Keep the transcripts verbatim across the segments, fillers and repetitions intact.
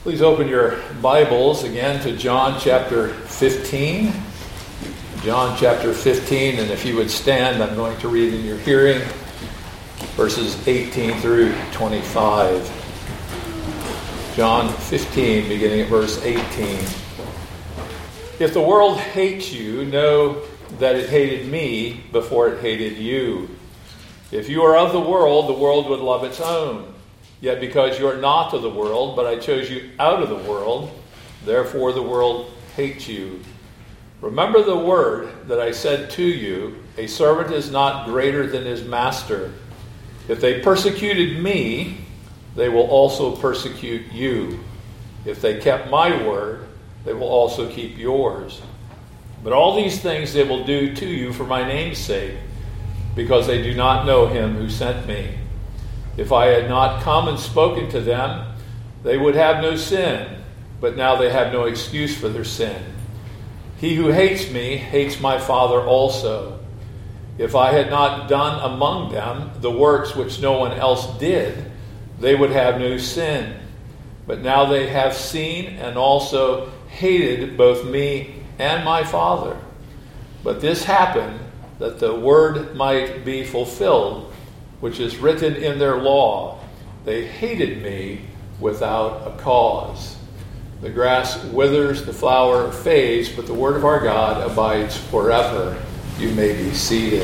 Please open your Bibles again to John chapter fifteen. John chapter fifteen, and if you would stand, I'm going to read in your hearing verses eighteen through twenty-five. John fifteen, beginning at verse eighteen. If the world hates you, know that it hated me before it hated you. If you are of the world, the world would love its own. Yet because you are not of the world, but I chose you out of the world, therefore the world hates you. Remember the word that I said to you, a servant is not greater than his master. If they persecuted me, they will also persecute you. If they kept my word, they will also keep yours. But all these things they will do to you for my name's sake, because they do not know him who sent me. If I had not come and spoken to them, they would have no sin, but now they have no excuse for their sin. He who hates me hates my Father also. If I had not done among them the works which no one else did, they would have no sin. But now they have seen and also hated both me and my Father. But this happened that the word might be fulfilled, which is written in their law. They hated me without a cause. The grass withers, the flower fades, but the word of our God abides forever. You may be seated.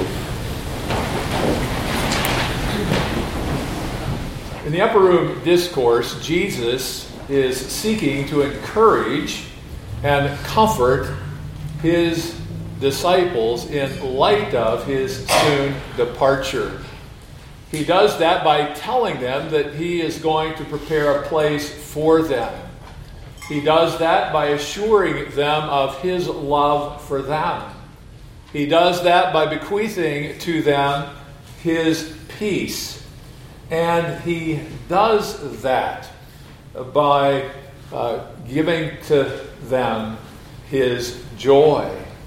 In the upper room discourse, Jesus is seeking to encourage and comfort his disciples in light of his soon departure. He does that by telling them that he is going to prepare a place for them. He does that by assuring them of his love for them. He does that by bequeathing to them his peace. And he does that by uh, giving to them his joy.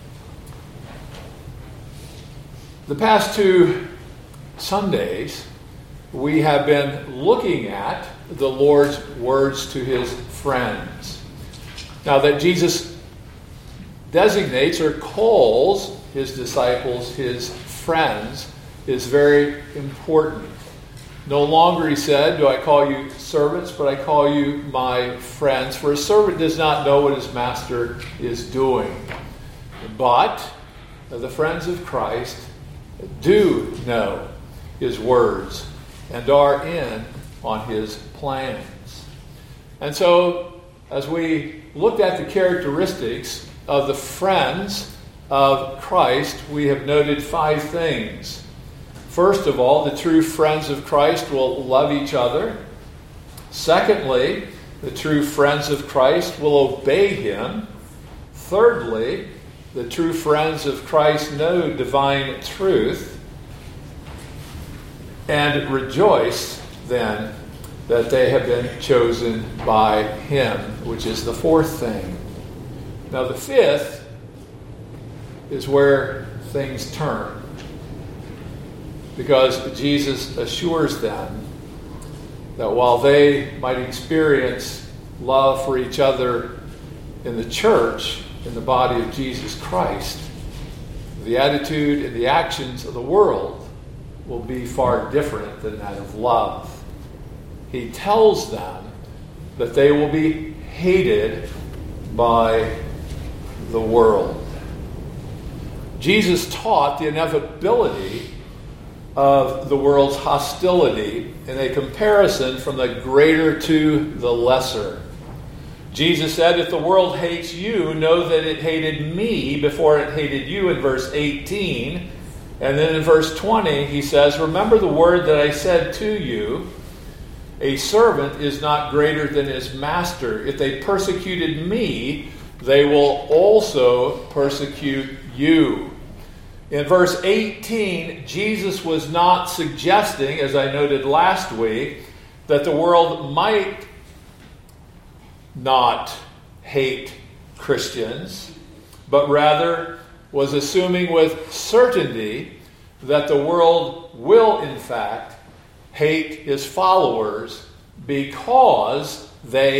The past two Sundays, we have been looking at the Lord's words to his friends. Now that Jesus designates or calls his disciples his friends is very important. No longer, he said, do I call you servants, but I call you my friends. For a servant does not know what his master is doing. But the friends of Christ do know his words and are in on his plans. And so, as we looked at the characteristics of the friends of Christ, we have noted five things. First of all, the true friends of Christ will love each other. Secondly, the true friends of Christ will obey him. Thirdly, the true friends of Christ know divine truth. And rejoice, then, that they have been chosen by him, which is the fourth thing. Now, the fifth is where things turn, because Jesus assures them that while they might experience love for each other in the church, in the body of Jesus Christ, the attitude and the actions of the world will be far different than that of love. He tells them that they will be hated by the world. Jesus taught the inevitability of the world's hostility in a comparison from the greater to the lesser. Jesus said, if the world hates you, know that it hated me before it hated you, in verse eighteen. And then in verse twenty, he says, remember the word that I said to you, a servant is not greater than his master. If they persecuted me, they will also persecute you. In verse eighteen, Jesus was not suggesting, as I noted last week, that the world might not hate Christians, but rather was assuming with certainty that the world will, in fact, hate his followers because they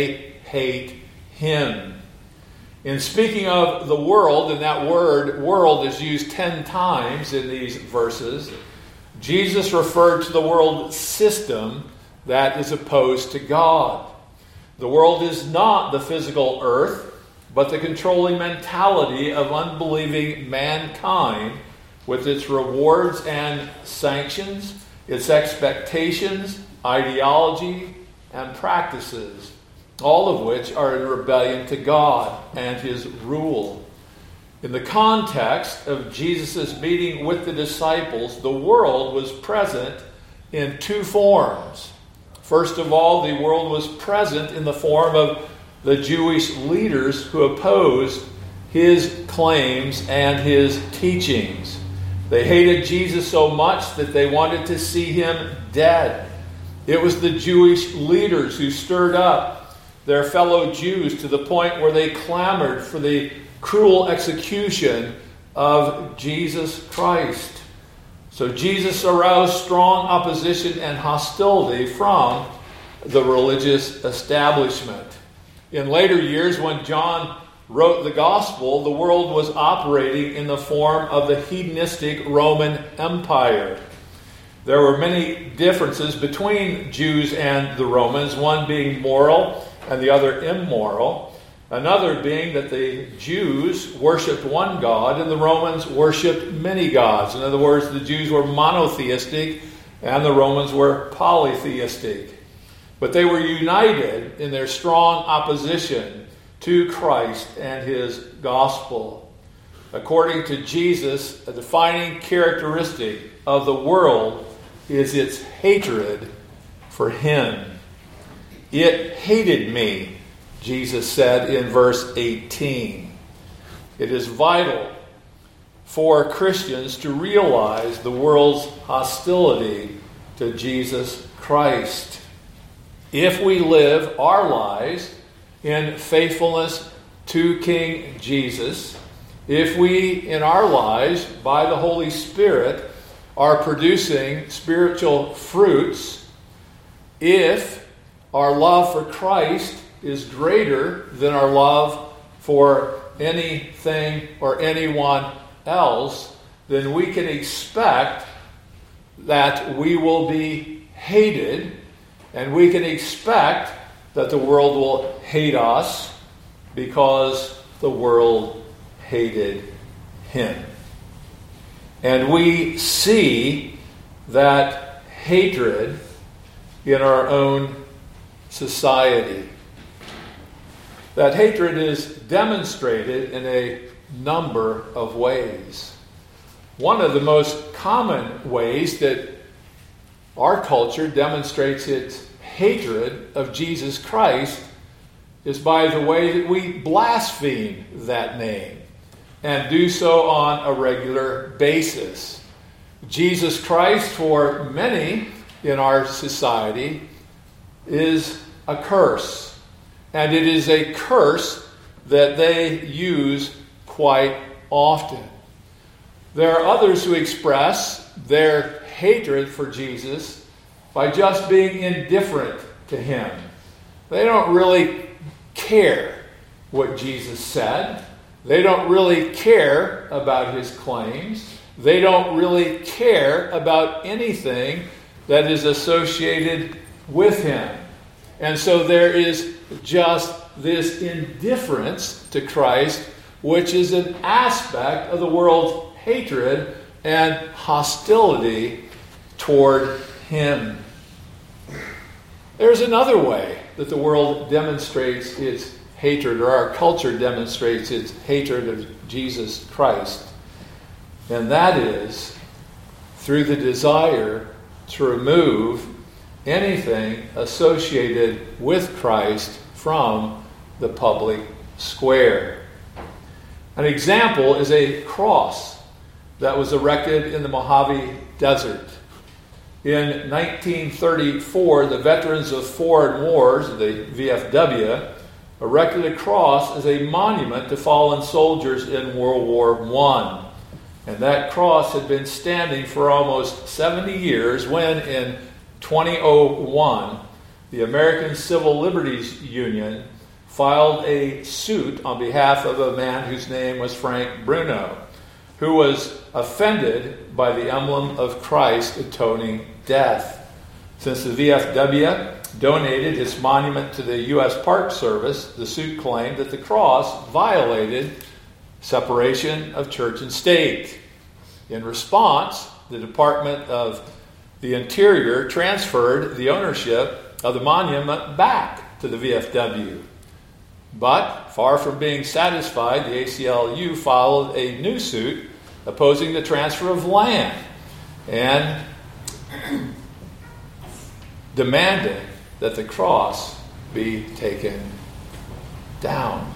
hate him. In speaking of the world, and that word world is used ten times in these verses, Jesus referred to the world system that is opposed to God. The world is not the physical earth, but the controlling mentality of unbelieving mankind with its rewards and sanctions, its expectations, ideology, and practices, all of which are in rebellion to God and his rule. In the context of Jesus' meeting with the disciples, the world was present in two forms. First of all, the world was present in the form of the Jewish leaders who opposed his claims and his teachings. They hated Jesus so much that they wanted to see him dead. It was the Jewish leaders who stirred up their fellow Jews to the point where they clamored for the cruel execution of Jesus Christ. So Jesus aroused strong opposition and hostility from the religious establishment. In later years, when John wrote the gospel, the world was operating in the form of the hedonistic Roman Empire. There were many differences between Jews and the Romans, one being moral and the other immoral. Another being that the Jews worshipped one God and the Romans worshipped many gods. In other words, the Jews were monotheistic and the Romans were polytheistic. But they were united in their strong opposition to Christ and his gospel. According to Jesus, a defining characteristic of the world is its hatred for him. It hated me, Jesus said in verse eighteen. It is vital for Christians to realize the world's hostility to Jesus Christ. If we live our lives in faithfulness to King Jesus, if we in our lives, by the Holy Spirit, are producing spiritual fruits, if our love for Christ is greater than our love for anything or anyone else, then we can expect that we will be hated, and we can expect that the world will hate us because the world hated him. And we see that hatred in our own society. That hatred is demonstrated in a number of ways. One of the most common ways that our culture demonstrates its hatred of Jesus Christ is by the way that we blaspheme that name, and do so on a regular basis. Jesus Christ, for many in our society, is a curse. And it is a curse that they use quite often. There are others who express their hatred for Jesus by just being indifferent to him. They don't really care what Jesus said. They don't really care about his claims. They don't really care about anything that is associated with him. And so there is just this indifference to Christ, which is an aspect of the world's hatred and hostility toward him. There's another way that the world demonstrates its hatred, or our culture demonstrates its hatred of Jesus Christ. And that is through the desire to remove anything associated with Christ from the public square. An example is a cross that was erected in the Mojave Desert. In nineteen thirty-four, the Veterans of Foreign Wars, the V F W, erected a cross as a monument to fallen soldiers in World War One. And that cross had been standing for almost seventy years when, in two thousand one, the American Civil Liberties Union filed a suit on behalf of a man whose name was Frank Bruno, who was offended by the emblem of Christ atoning death. Since the V F W donated its monument to the U S Park Service, the suit claimed that the cross violated separation of church and state. In response, the Department of the Interior transferred the ownership of the monument back to the V F W. But, far from being satisfied, the A C L U filed a new suit opposing the transfer of land and demanding that the cross be taken down.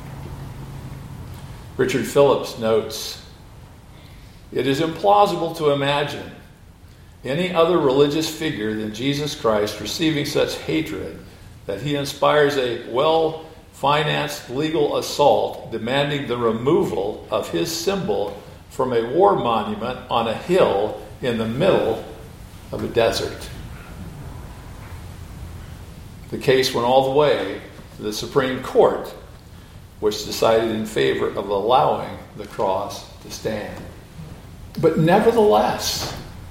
Richard Phillips notes, "It is implausible to imagine any other religious figure than Jesus Christ receiving such hatred that he inspires a well-financed legal assault demanding the removal of his symbol from a war monument on a hill in the middle of a desert." The case went all the way to the Supreme Court, which decided in favor of allowing the cross to stand. But nevertheless,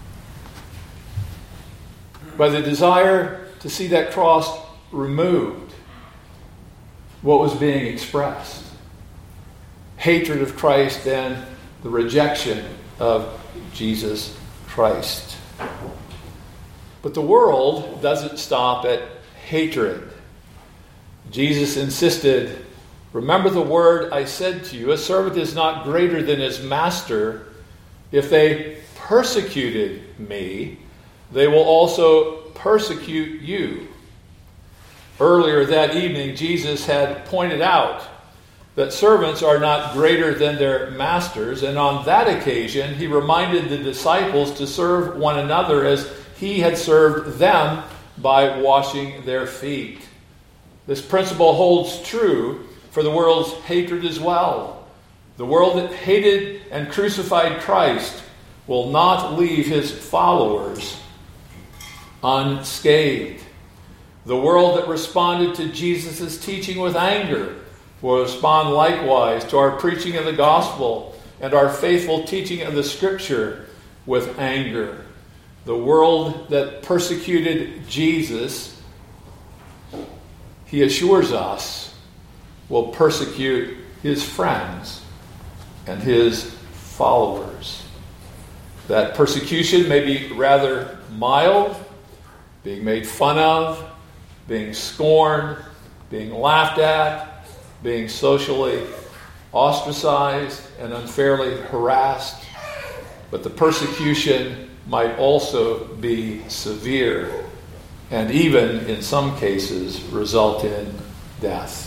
by the desire to see that cross removed, what was being expressed? Hatred of Christ and the rejection of Jesus Christ. But the world doesn't stop at hatred. Jesus insisted, "Remember the word I said to you, a servant is not greater than his master. If they persecuted me, they will also persecute you." Earlier that evening, Jesus had pointed out that servants are not greater than their masters, and on that occasion, he reminded the disciples to serve one another as he had served them by washing their feet. This principle holds true for the world's hatred as well. The world that hated and crucified Christ will not leave his followers unscathed. The world that responded to Jesus' teaching with anger will respond likewise to our preaching of the gospel and our faithful teaching of the scripture with anger. The world that persecuted Jesus, he assures us, will persecute his friends and his followers. That persecution may be rather mild, being made fun of, being scorned, being laughed at, being socially ostracized and unfairly harassed. But the persecution might also be severe and even, in some cases, result in death.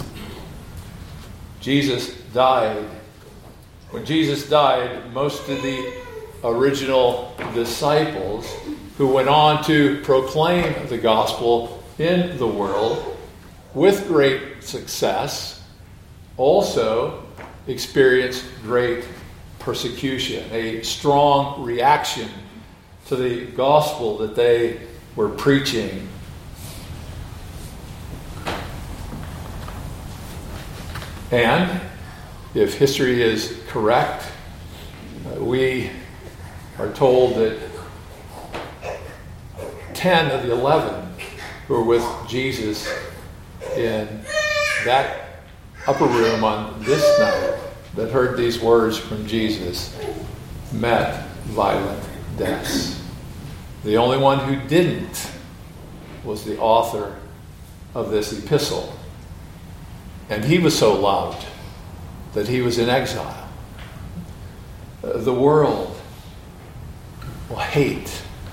Jesus died. When Jesus died, most of the original disciples who went on to proclaim the gospel in the world with great success also experienced great persecution, a strong reaction to the gospel that they were preaching. And if history is correct, uh, we are told that ten of the eleven who were with Jesus in that upper room on this night that heard these words from Jesus met violent deaths. The only one who didn't was the author of this epistle. And he was so loved that he was in exile. Uh, the world will hate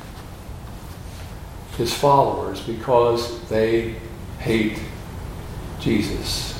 his followers because they hate Jesus.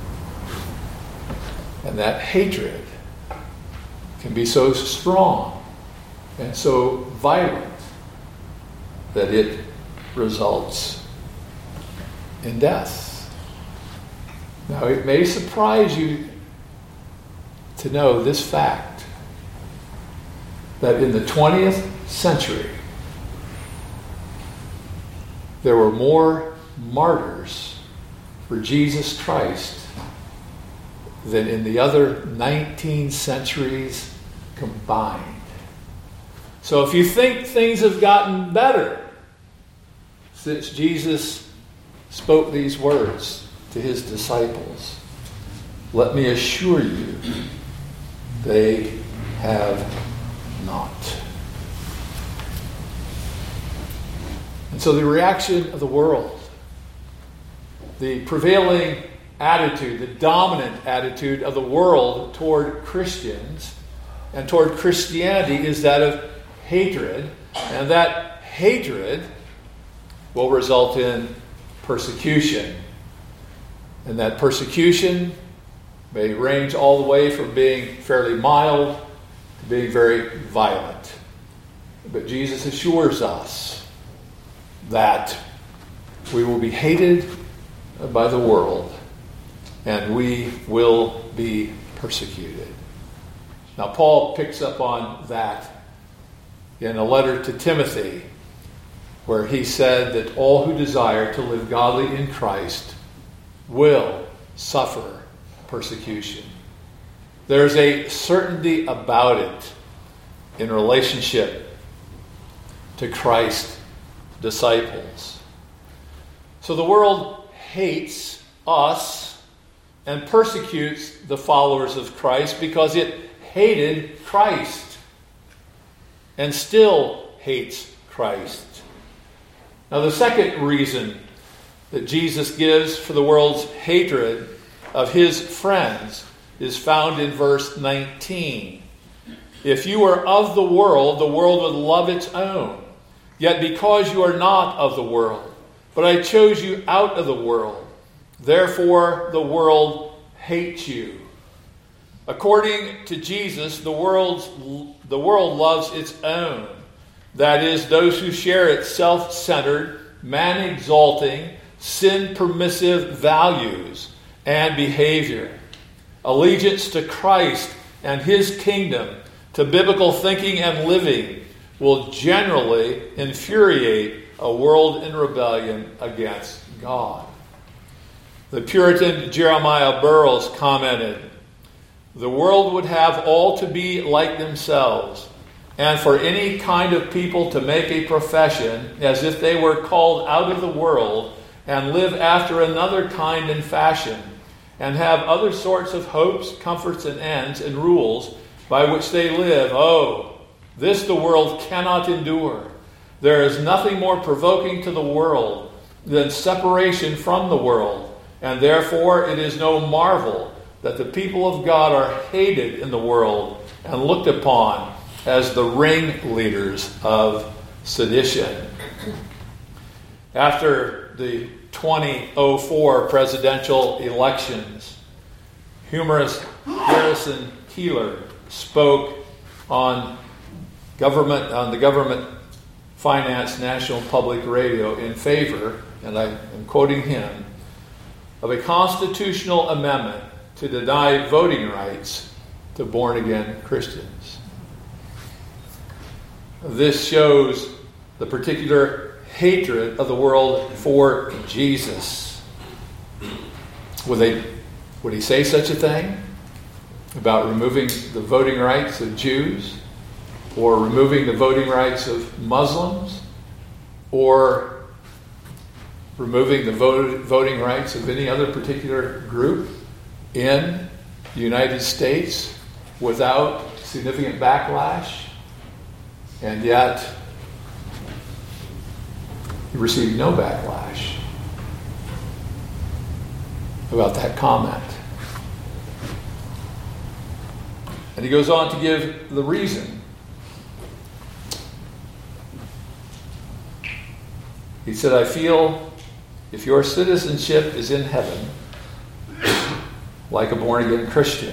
And that hatred can be so strong and so violent that it results in death. Now, it may surprise you to know this fact, that in the twentieth century, there were more martyrs for Jesus Christ than in the other nineteen centuries combined. So if you think things have gotten better since Jesus spoke these words to his disciples, let me assure you, they have not. And so the reaction of the world, the prevailing attitude, the dominant attitude of the world toward Christians and toward Christianity is that of hatred, and that hatred will result in persecution. And that persecution may range all the way from being fairly mild to being very violent. But Jesus assures us that we will be hated by the world and we will be persecuted. Now, Paul picks up on that in a letter to Timothy, where he said that all who desire to live godly in Christ will suffer persecution. There's a certainty about it in relationship to Christ's disciples. So the world hates us and persecutes the followers of Christ because it hated Christ and still hates Christ. Now, the second reason that Jesus gives for the world's hatred of his friends is found in verse nineteen. If you were of the world, the world would love its own. Yet because you are not of the world, but I chose you out of the world, therefore the world hates you. According to Jesus, the world's the world loves its own. That is, those who share its self-centered, man-exalting, sin-permissive values and behavior. Allegiance to Christ and his kingdom, to biblical thinking and living, will generally infuriate a world in rebellion against God. The Puritan Jeremiah Burroughs commented, "The world would have all to be like themselves, and for any kind of people to make a profession as if they were called out of the world and live after another kind and fashion, and have other sorts of hopes, comforts, and ends and rules by which they live. Oh, this the world cannot endure. There is nothing more provoking to the world than separation from the world, and therefore it is no marvel that the people of God are hated in the world and looked upon as the ringleaders of sedition." After the twenty oh four presidential elections, humorist Garrison Keillor spoke on government on the government financed National Public Radio in favor, and I am quoting him, of a constitutional amendment to deny voting rights to born-again Christians. This shows the particular hatred of the world for Jesus. Would they, would he say such a thing about removing the voting rights of Jews, or removing the voting rights of Muslims, or removing the vote, voting rights of any other particular group in the United States without significant backlash? And yet, he received no backlash about that comment. And he goes on to give the reason. He said, "I feel if your citizenship is in heaven, like a born-again Christian,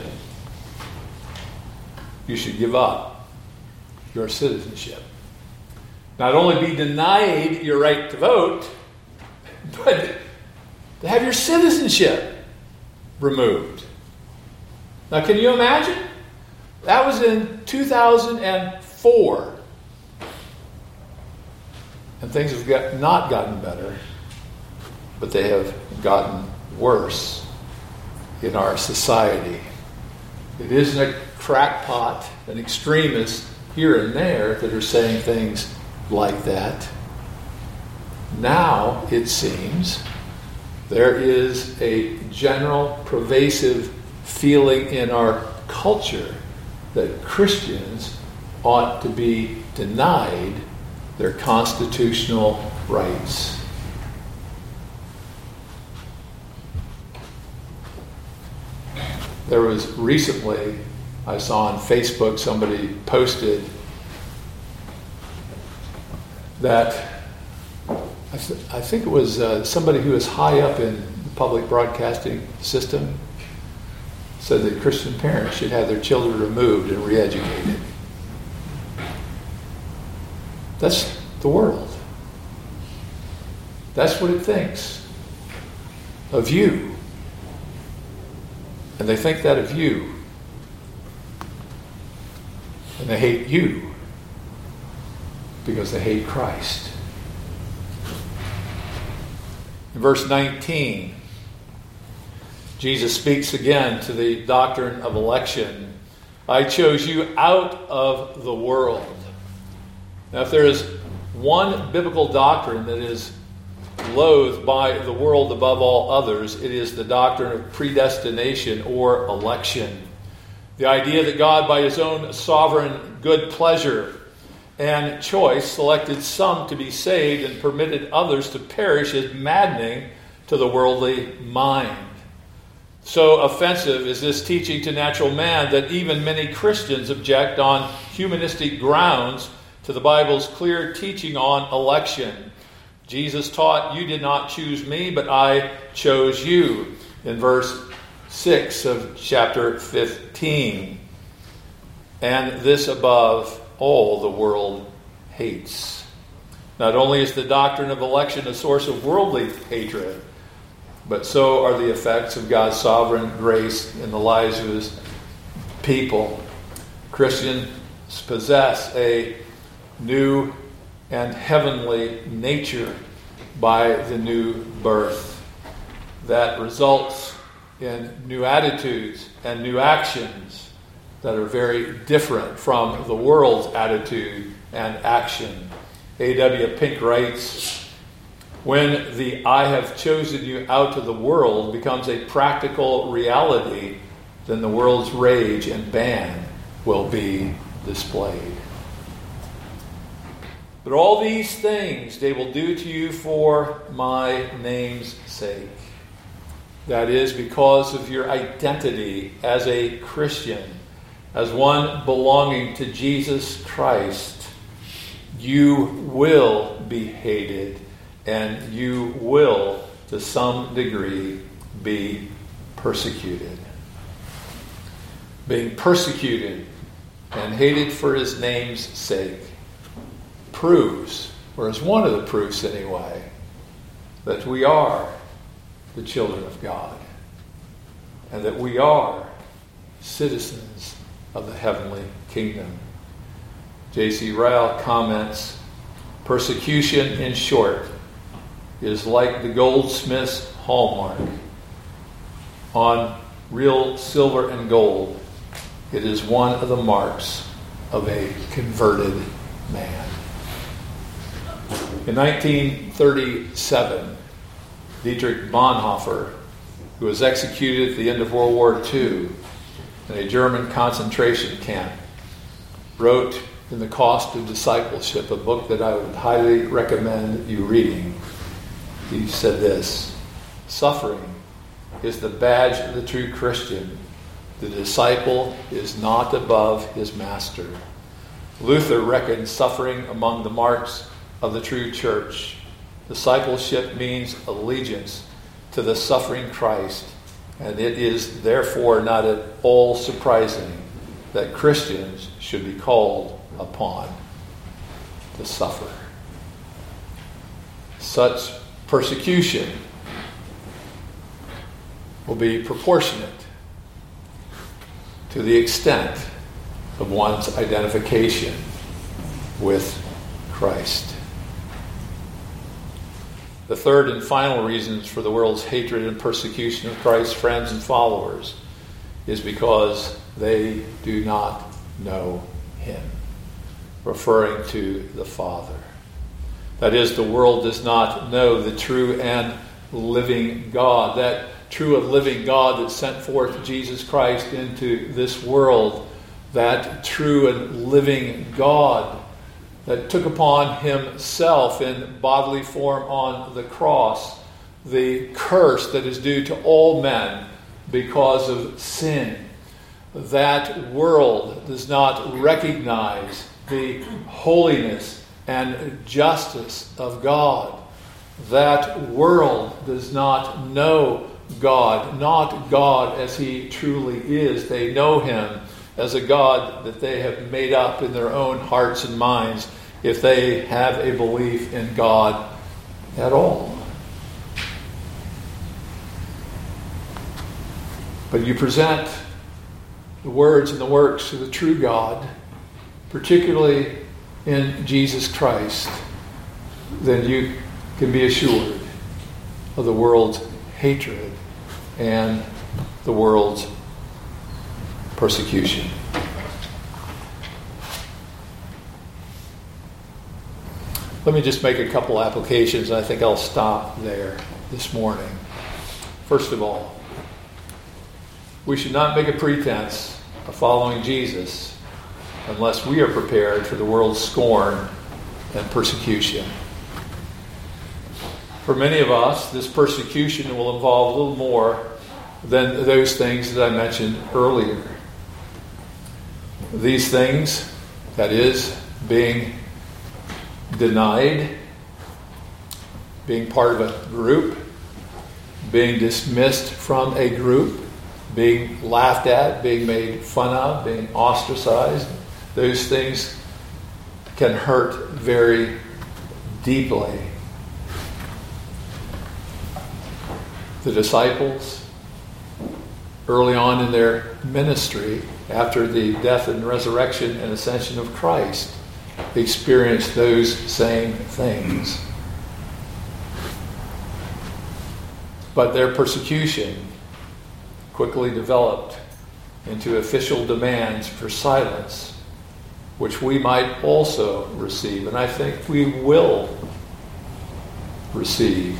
you should give up your citizenship. Not only be denied your right to vote, but to have your citizenship removed." Now, can you imagine? That was in two thousand four. And things have got, not gotten better, but they have gotten worse in our society. It isn't a crackpot, an extremist here and there that are saying things like that. Now, it seems, there is a general pervasive feeling in our culture that Christians ought to be denied their constitutional rights. There was recently, I saw on Facebook, somebody posted that I, th- I think it was uh, somebody who is high up in the public broadcasting system said that Christian parents should have their children removed and re-educated. That's the world. That's what it thinks of you. And they think that of you. And they hate you because they hate Christ. In verse nineteen, Jesus speaks again to the doctrine of election. I chose you out of the world. Now, if there is one biblical doctrine that is loathed by the world above all others, it is the doctrine of predestination or election. The idea that God, by his own sovereign good pleasure and choice, selected some to be saved and permitted others to perish is maddening to the worldly mind. So offensive is this teaching to natural man that even many Christians object on humanistic grounds to the Bible's clear teaching on election. Jesus taught, you did not choose me, but I chose you, in verse six of chapter fifteen. And this above all the world hates. Not only is the doctrine of election a source of worldly hatred, but so are the effects of God's sovereign grace in the lives of his people. Christians possess a new and heavenly nature by the new birth that results in new attitudes and new actions that are very different from the world's attitude and action. A W Pink writes, when the I have chosen you out of the world becomes a practical reality, then the world's rage and ban will be displayed. But all these things they will do to you for my name's sake. That is, because of your identity as a Christian, as one belonging to Jesus Christ. You will be hated, and you will, to some degree, be persecuted. Being persecuted and hated for his name's sake proves, or is one of the proofs anyway, that we are the children of God and that we are citizens of the heavenly kingdom. J C Ryle comments, persecution, in short, is like the goldsmith's hallmark on real silver and gold. It is one of the marks of a converted man. In nineteen thirty-seven, Dietrich Bonhoeffer, who was executed at the end of World War Two in a German concentration camp, wrote in The Cost of Discipleship, a book that I would highly recommend you reading. He said this, suffering is the badge of the true Christian. The disciple is not above his master. Luther reckoned suffering among the marks of the true church. Discipleship means allegiance to the suffering Christ, and it is therefore not at all surprising that Christians should be called upon to suffer. Such persecution will be proportionate to the extent of one's identification with Christ. The third and final reasons for the world's hatred and persecution of Christ's friends and followers is because they do not know him, referring to the Father. That is, the world does not know the true and living God, that true and living God that sent forth Jesus Christ into this world, that true and living God that took upon himself in bodily form on the cross the curse that is due to all men because of sin. That world does not recognize the holiness and justice of God. That world does not know God, not God as he truly is. They know him as a God that they have made up in their own hearts and minds, if they have a belief in God at all. But you present the words and the works of the true God, particularly in Jesus Christ, then you can be assured of the world's hatred and the world's persecution. Let me just make a couple applications, and I think I'll stop there this morning. First of all, we should not make a pretense of following Jesus unless we are prepared for the world's scorn and persecution. For many of us, this persecution will involve a little more than those things that I mentioned earlier. These things, that is, being denied, being part of a group, being dismissed from a group, being laughed at, being made fun of, being ostracized, those things can hurt very deeply. The disciples, early on in their ministry, after the death and resurrection and ascension of Christ, experienced those same things. But their persecution quickly developed into official demands for silence, which we might also receive, and I think we will receive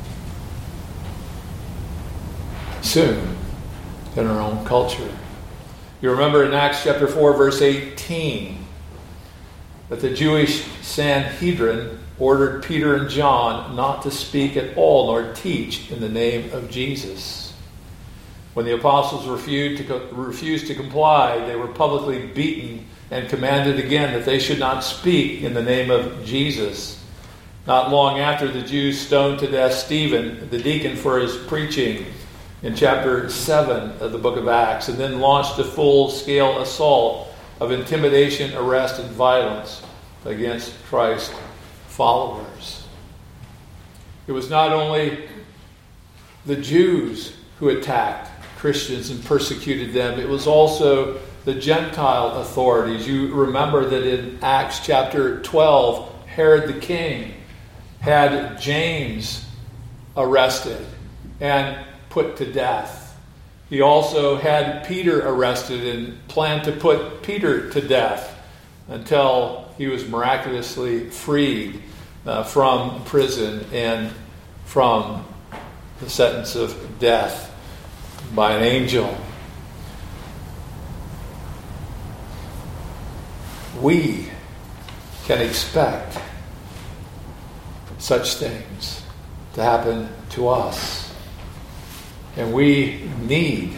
soon in our own culture. You remember in Acts chapter four, verse eighteen, that the Jewish Sanhedrin ordered Peter and John not to speak at all nor teach in the name of Jesus. When the apostles refused to, co- refused to comply, they were publicly beaten and commanded again that they should not speak in the name of Jesus. Not long after, the Jews stoned to death Stephen, the deacon, for his preaching in chapter seven of the book of Acts, and then launched a full-scale assault of intimidation, arrest, and violence against Christ's followers. It was not only the Jews who attacked Christians and persecuted them, it was also the Gentile authorities. You remember that in Acts chapter twelve, Herod the king had James arrested and put to death. He also had Peter arrested and planned to put Peter to death until he was miraculously freed uh, from prison and from the sentence of death by an angel. We can expect such things to happen to us. And we need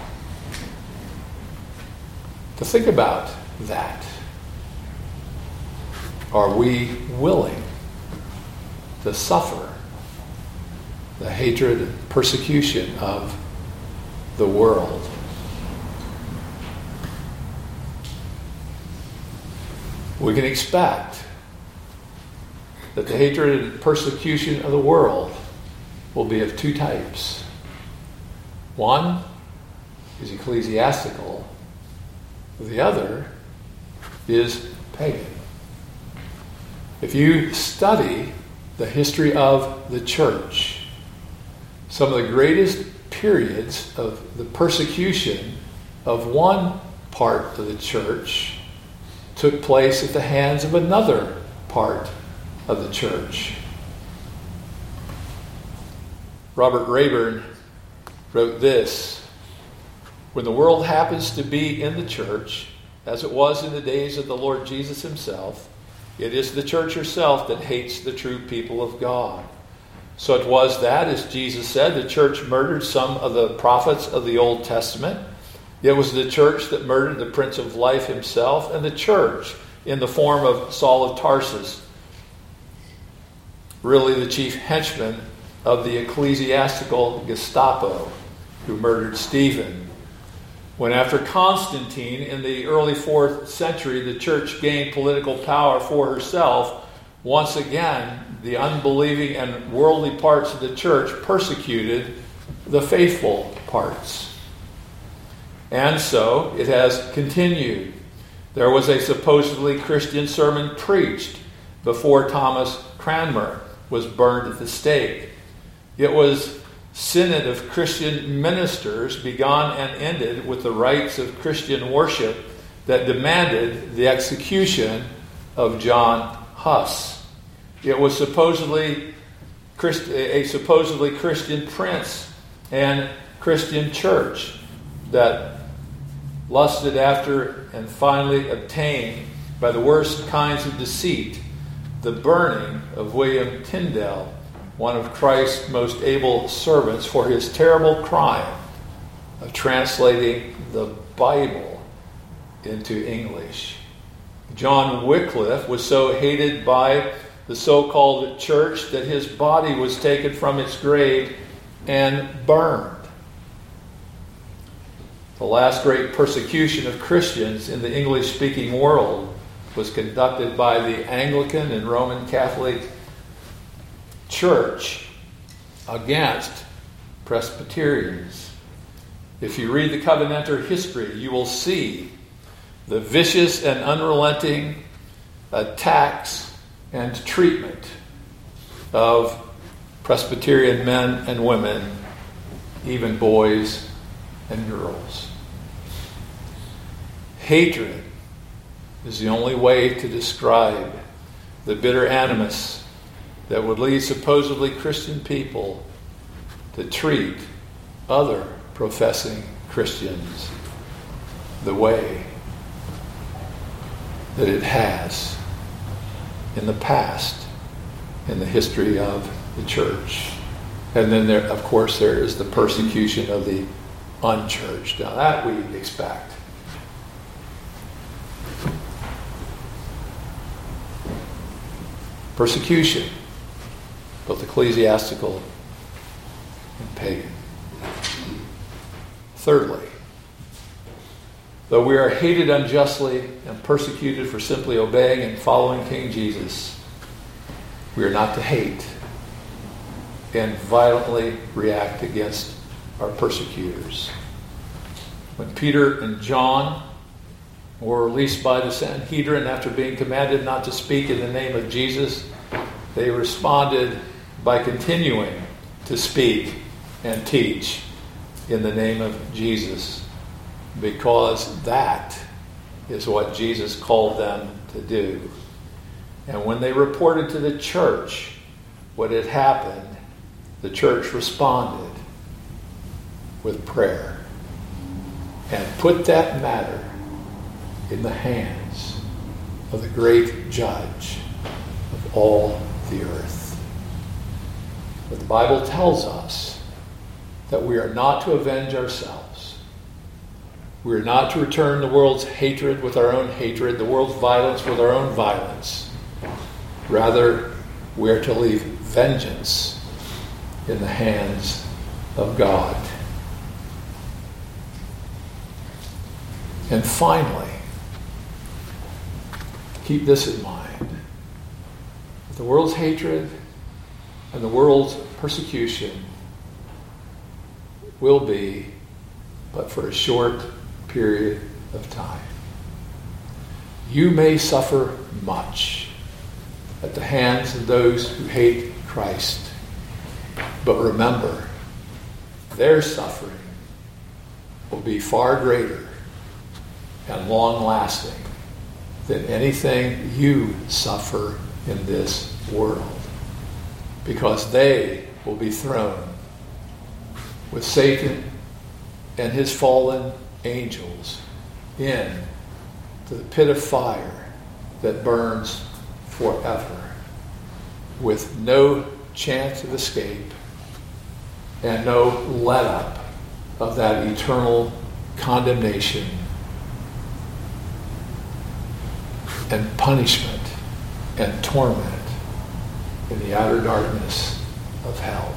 to think about that. Are we willing to suffer the hatred and persecution of the world? We can expect that the hatred and persecution of the world will be of two types. One is ecclesiastical, the other is pagan. If you study the history of the church. Some of the greatest periods of the persecution of one part of the church took place at the hands of another part of the church. Robert Rayburn wrote this: when the world happens to be in the church, as it was in the days of the Lord Jesus himself, it is the church herself that hates the true people of God. So it was that, as Jesus said, the church murdered some of the prophets of the Old Testament. It was the church that murdered the Prince of Life himself, and the church, in the form of Saul of Tarsus, really the chief henchman of the ecclesiastical Gestapo, who murdered Stephen. When after Constantine in the early fourth century, the church gained political power for herself, once again, the unbelieving and worldly parts of the church persecuted the faithful parts. And so it has continued. There was a supposedly Christian sermon preached before Thomas Cranmer was burned at the stake. It was synod of Christian ministers begun and ended with the rites of Christian worship that demanded the execution of John Huss. It was supposedly a supposedly Christian prince and Christian church that lusted after and finally obtained, by the worst kinds of deceit, the burning of William Tyndale, one of Christ's most able servants, for his terrible crime of translating the Bible into English. John Wycliffe was so hated by the so-called church that his body was taken from its grave and burned. The last great persecution of Christians in the English-speaking world was conducted by the Anglican and Roman Catholic Church against Presbyterians. If you read the Covenanter history, you will see the vicious and unrelenting attacks and treatment of Presbyterian men and women, even boys and girls. Hatred is the only way to describe the bitter animus that would lead supposedly Christian people to treat other professing Christians the way that it has in the past, in the history of the church. And then there, of course, there is the persecution of the unchurched. Now that we expect. Persecution, both ecclesiastical and pagan. Thirdly, though we are hated unjustly and persecuted for simply obeying and following King Jesus, we are not to hate and violently react against our persecutors. When Peter and John were released by the Sanhedrin after being commanded not to speak in the name of Jesus, they responded by continuing to speak and teach in the name of Jesus, because that is what Jesus called them to do. And when they reported to the church what had happened, the church responded with prayer and put that matter in the hands of the great judge of all the earth. But the Bible tells us that we are not to avenge ourselves. We are not to return the world's hatred with our own hatred, the world's violence with our own violence. Rather, we are to leave vengeance in the hands of God. And finally, keep this in mind. The world's hatred and the world's persecution will be but for a short period of time. You may suffer much at the hands of those who hate Christ. But remember, their suffering will be far greater and long-lasting than anything you suffer in this world, because they will be thrown with Satan and his fallen angels in to the pit of fire that burns forever, with no chance of escape and no let-up of that eternal condemnation and punishment and torment in the outer darkness of hell.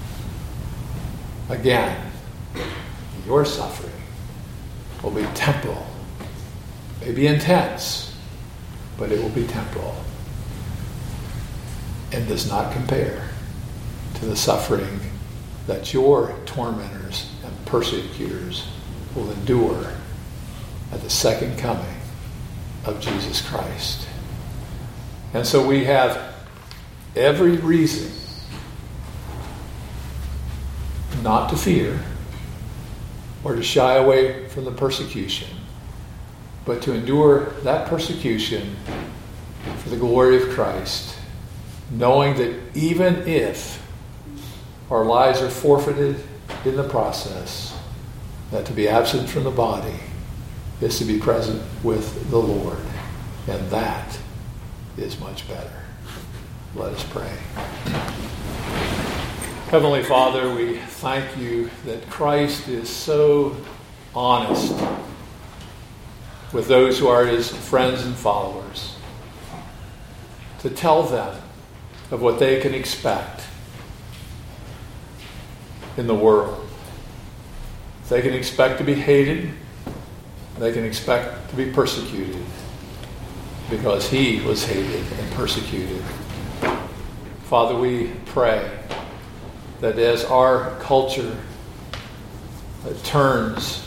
Again, your suffering will be temporal, maybe intense, but it will be temporal and does not compare to the suffering that your tormentors and persecutors will endure at the second coming of Jesus Christ. And so we have every reason not to fear or to shy away from the persecution, but to endure that persecution for the glory of Christ, knowing that even if our lives are forfeited in the process, that to be absent from the body is to be present with the Lord, and that is much better. Let us pray. Heavenly Father, we thank you that Christ is so honest with those who are his friends and followers, to tell them of what they can expect in the world. They can expect to be hated. They can expect to be persecuted because he was hated and persecuted. Father, we pray that as our culture turns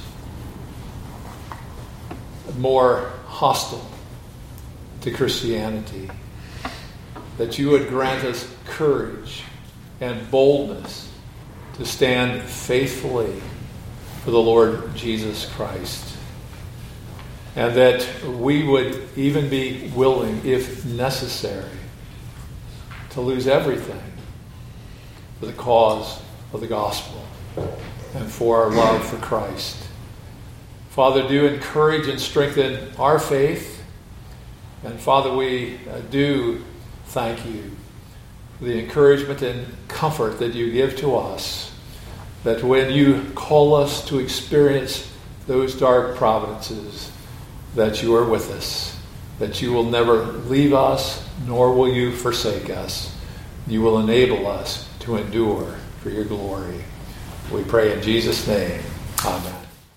more hostile to Christianity, that you would grant us courage and boldness to stand faithfully for the Lord Jesus Christ, and that we would even be willing, if necessary, to lose everything for the cause of the gospel and for our love for Christ. Father, do encourage and strengthen our faith. And Father, we uh, do thank you for the encouragement and comfort that you give to us, that when you call us to experience those dark providences, that you are with us, that you will never leave us, nor will you forsake us. You will enable us to endure for your glory. We pray in Jesus' name. Amen.